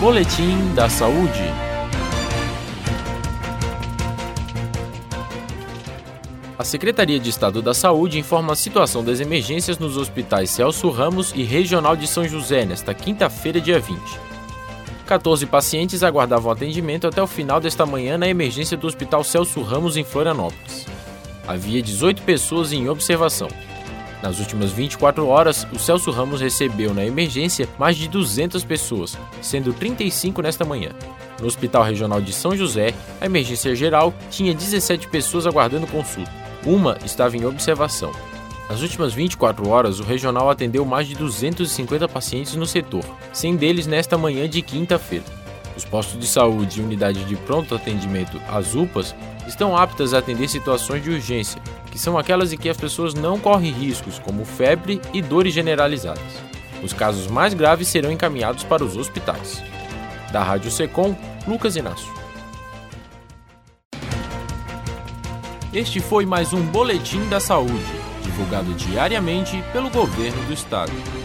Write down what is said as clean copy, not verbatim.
Boletim da Saúde. A Secretaria de Estado da Saúde informa a situação das emergências nos hospitais Celso Ramos e Regional de São José nesta quinta-feira, dia 20. 14 pacientes aguardavam atendimento até o final desta manhã na emergência do Hospital Celso Ramos, em Florianópolis. Havia 18 pessoas em observação. Nas últimas 24 horas, o Celso Ramos recebeu na emergência mais de 200 pessoas, sendo 35 nesta manhã. No Hospital Regional de São José, a emergência geral tinha 17 pessoas aguardando consulta. Uma estava em observação. Nas últimas 24 horas, o regional atendeu mais de 250 pacientes no setor, 100 deles nesta manhã de quinta-feira. Os postos de saúde e unidade de pronto atendimento, as UPAs, estão aptas a atender situações de urgência, que são aquelas em que as pessoas não correm riscos, como febre e dores generalizadas. Os casos mais graves serão encaminhados para os hospitais. Da Rádio Secom, Lucas Inácio. Este foi mais um Boletim da Saúde, divulgado diariamente pelo Governo do Estado.